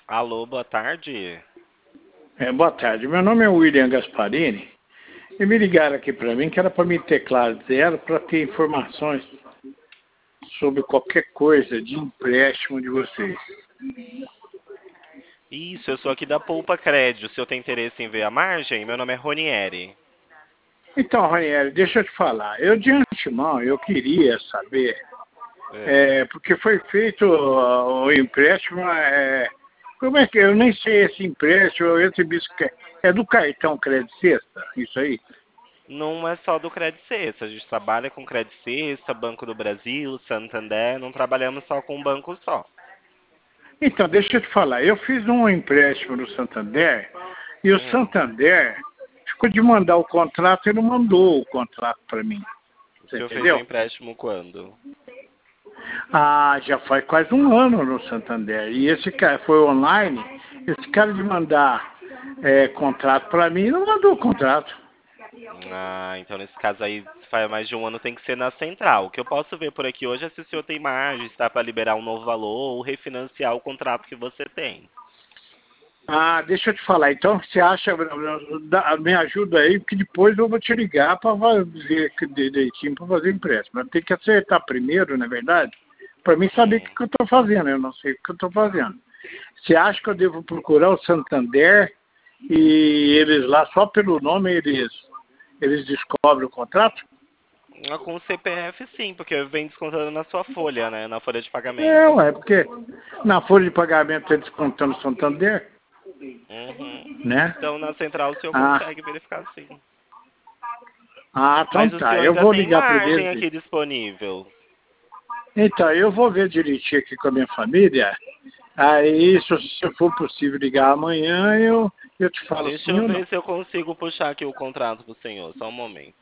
Alô, boa tarde. Boa tarde, meu nome é William Gasparini e me ligaram aqui para mim que era para me teclar zero para ter informações sobre qualquer coisa de empréstimo de vocês. Isso, eu sou aqui da Poupa Crédito. O senhor tem interesse em ver a margem? Meu nome é Ronieri. Então, Ranieri, deixa eu te falar, eu de antemão eu queria saber, É. porque foi feito o empréstimo, como é que eu nem sei esse empréstimo, eu recebi isso que é do cartão Crédito Sexta, isso aí? Não é só do Credit Sexta, a gente trabalha com Credit Sexta, Banco do Brasil, Santander, não trabalhamos só com um banco só. Então, deixa eu te falar, eu fiz um empréstimo no Santander e o Hum. Santander ficou de mandar o contrato e não mandou o contrato para mim. O Você senhor fez o entendeu? empréstimo quando? Ah, já faz quase um ano no Santander. E esse cara foi online, esse cara de mandar contrato para mim não mandou o contrato. Ah, então nesse caso aí, se faz mais de um ano, tem que ser na central. O que eu posso ver por aqui hoje é se o senhor tem margem, se está para liberar um novo valor ou refinanciar o contrato que você tem. Ah, deixa eu te falar. Então, você acha, me ajuda aí, porque depois eu vou te ligar para ver direitinho para fazer empréstimo. Eu tenho que acertar primeiro, na verdade, para mim saber o Hum. que eu estou fazendo. Eu não sei o que eu estou fazendo. Você acha que eu devo procurar o Santander e eles lá, só pelo nome, eles descobrem o contrato? Ah, com o CPF sim, porque vem descontando na sua folha, né? Na folha de É, pagamento. ué, porque na folha de pagamento está descontando o Santander, Uhum. né? Então na central o senhor Ah, consegue verificar sim. então Mas o tá. senhor Eu ainda vou tem ligar primeiro. margem aqui disponível. Então, eu vou ver direitinho aqui com a minha família. Aí, se for possível ligar amanhã, eu te falo Deixa sim eu ou não. ver se eu consigo puxar aqui o contrato pro senhor, só um momento.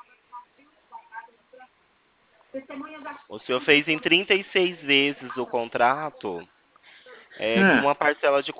O senhor fez em 36 vezes o contrato, com Ah, uma parcela de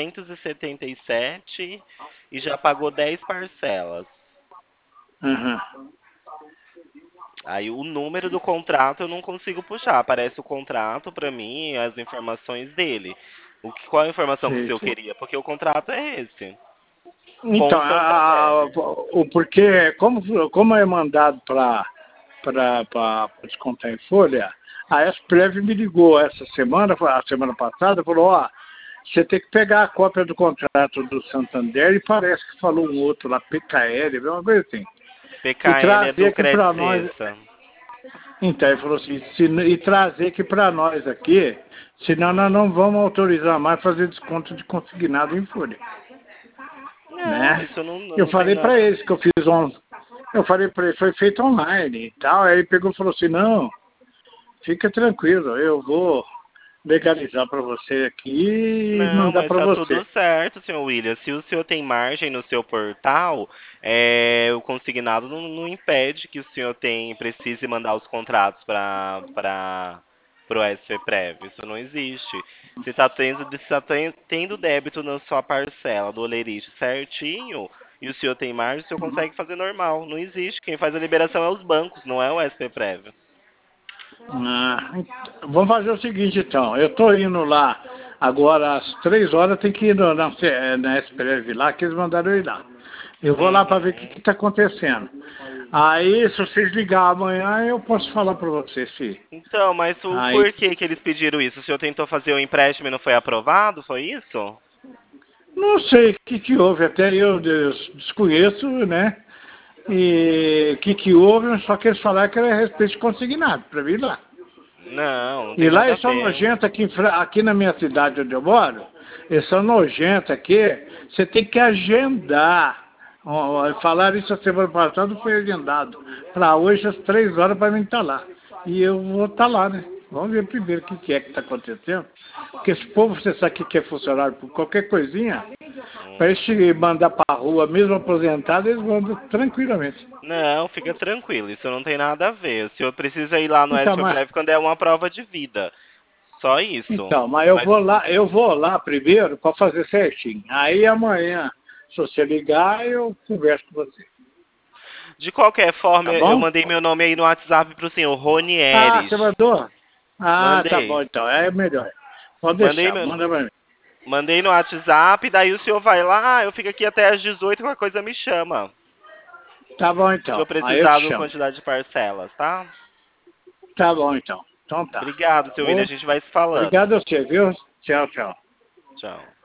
477 e já pagou 10 parcelas. aham. Aí o número do contrato eu não consigo puxar. Aparece o contrato pra mim, as informações dele. Qual a informação que o Sei, senhor sei. queria? Porque o contrato é esse, com Então, o Santander. o porquê, como é mandado para descontar em folha, a Esprev me ligou essa semana, a semana passada, falou, ó, você tem que pegar a cópia do contrato do Santander e parece que falou um outro lá, PKL, uma coisa assim, e PKL é trazer do aqui Credit para nós. Sexta. Então, ele falou assim, e trazer aqui para nós aqui, senão nós Hum. não vamos autorizar mais fazer desconto de consignado em folha, Não, né? isso não, Eu não tem falei para nada. eles que eu fiz eu falei para ele, foi feito online e tal, aí ele pegou e falou assim, não, fica tranquilo, eu vou legalizar para você aqui e Não, mandar mas para tá você. tudo certo, senhor William. Se o senhor tem margem no seu portal, o consignado não impede que o senhor precise mandar os contratos para o SPPrev. Isso não existe. Se tá tendo débito na sua parcela do olerite certinho e o senhor tem margem, o senhor consegue fazer normal. Não existe. Quem faz a liberação é os bancos, não é o SPPrev. Vamos fazer o seguinte então, eu estou indo lá agora às 3 horas, tem que ir na SPRV lá, que eles mandaram eu ir lá. Eu vou lá para ver o que Uhum. está acontecendo. Aí, se vocês ligar amanhã, eu posso falar para vocês, se. Então, mas o Aí, porquê que eles pediram isso? O senhor tentou fazer o empréstimo e não foi aprovado? Foi isso? não sei o que houve, até eu desconheço, né? E o que houve, só que eles falaram que era a respeito de consignado, para vir lá. Não E tem lá nada a eles são ver. nojentos aqui na minha cidade onde eu moro, eles são nojentos aqui, você tem que agendar. Falaram isso a semana passada, foi agendado. Para hoje, às 3 horas, para mim estar lá. E eu vou estar lá, né? Vamos ver primeiro o que é que está acontecendo. Porque esse povo, você sabe que é funcionário por qualquer coisinha, para eles Uhum. te mandar para a rua, mesmo aposentado, eles mandam tranquilamente. Não, fica tranquilo, isso não tem nada a ver. O senhor precisa ir lá no Então, mas SPPrev quando é uma prova de vida. Só isso. Então, mas Mas eu vou lá primeiro para fazer certinho. Aí amanhã, se você ligar, eu converso com você. de qualquer forma, Tá eu bom? mandei meu nome aí no WhatsApp pro senhor Ah, Ronieres. você mandou? Ah, tá bom Mandei. então. É melhor. Pode Mandei deixar, meu. manda para mim. Mandei no WhatsApp, daí o senhor vai lá, eu fico aqui até às 18, qualquer coisa me chama. Tá bom Se eu então. Aí eu te precisar da chamo. quantidade de parcelas, tá? Tá bom então. Então tá. Obrigado, seu William. A Alô? gente vai se falando. Obrigado a você, viu? Tchau, tchau. Tchau.